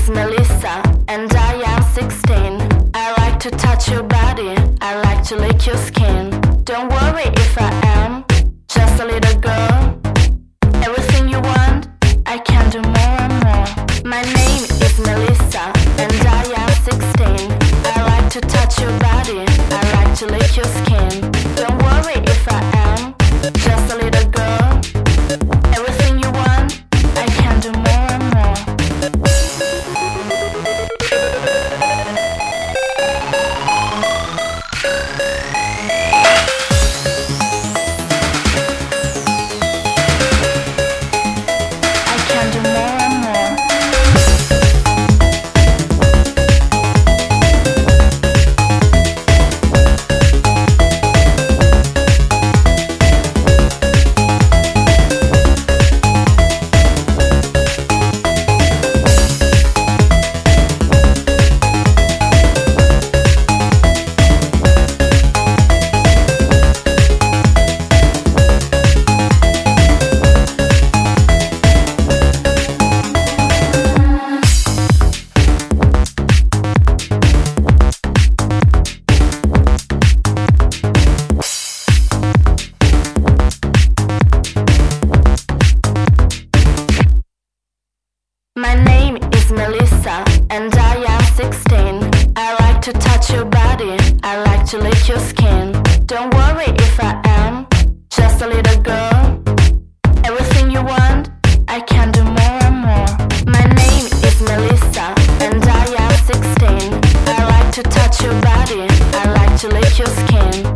is Melissa, and I am 16. I like to touch your body, I like to lick your skin. Don't worry if I am just a little girl. Everything you want, I can do more and more. My name is Melissa, and I am 16. I like to touch your body, I like to lick your skin. Don't worry if I am just a little girl. Everything you want, I can do more and more. I can do more and more. My name is Melissa, and I am 16. I like to touch your body, I like to lick your skin. Don't worry if I am just a little girl. Everything you want, I can do more and more. My name is Melissa, and I am 16. I like to touch your body, I like to lick your skin.